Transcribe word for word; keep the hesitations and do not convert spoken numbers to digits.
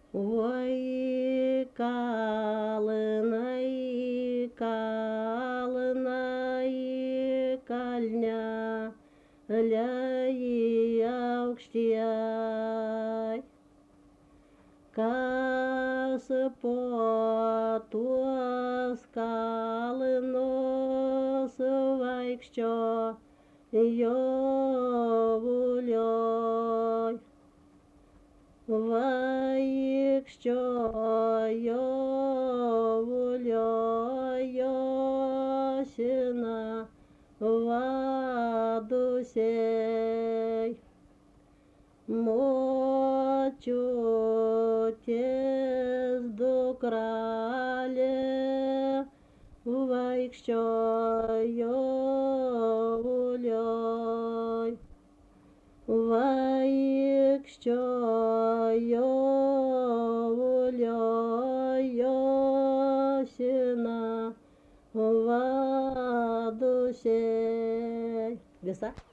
Ой, калыны, калыны, кальня, ляй аукштяй. Kas po tuos kalnus vaikščio jovulioj. Vaikščio jovulioj josina vadusiai. Močiutės dukrelė vaikščiojo jovulioj. Vaikščiojo jovulioj josina vadusiai. Visa?